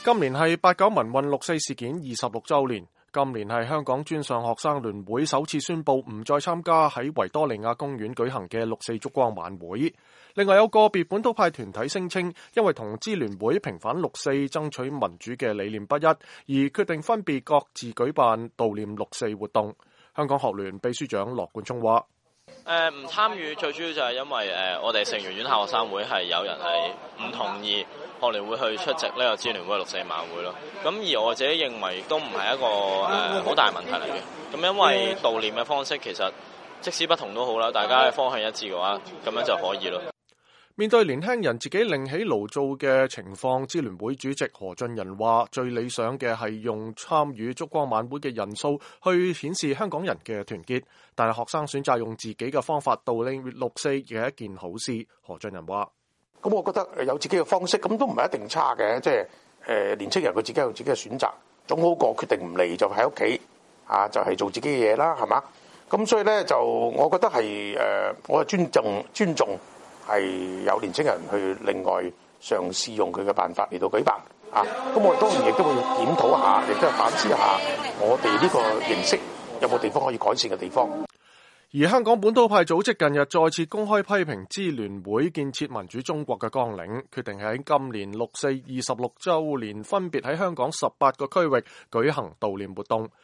今年係八九民運六四事件26週年，今年係香港專上學生聯會首次宣布唔再參加喺維多利亞公園舉行嘅六四燭光晚會。另外有個別本土派團體聲稱，因為同支聯會平反六四、爭取民主嘅理念不一，而決定分別各自舉辦悼念六四活動。香港學聯秘書長羅冠聰話： 唔參與最主要就係因為我哋成員院校學生會係有人係唔同意學聯會去出席呢個支聯會六四晚會咯。咁而我自己認為亦都唔係一個好大問題嚟嘅。咁因為悼念嘅方式其實即使不同都好啦，大家嘅方向一致嘅話，咁樣就可以咯。 面對年輕人自己另起爐灶嘅情況，支聯會主席何俊仁話：最理想嘅係用參與燭光晚會嘅人數去顯示香港人嘅團結，但係學生選擇用自己嘅方法悼念六四亦係一件好事。何俊仁話： 咁我覺得有自己嘅方式，咁都唔係一定差嘅，即係年青人佢自己有自己嘅選擇，總好過決定唔嚟就喺屋企就係做自己嘅嘢啦，係嘛？咁所以咧就我覺得係我係尊重。係有年青人去另外嘗試用佢嘅辦法嚟到舉辦咁我當然亦都會檢討下，亦都係反思下我哋呢個形式有冇地方可以改善嘅地方。 而香港本土派組織近日再次公開批評支聯會建設民主中國嘅綱領，決定喺今年六四26週年分別喺香港18個區域舉行悼念活動。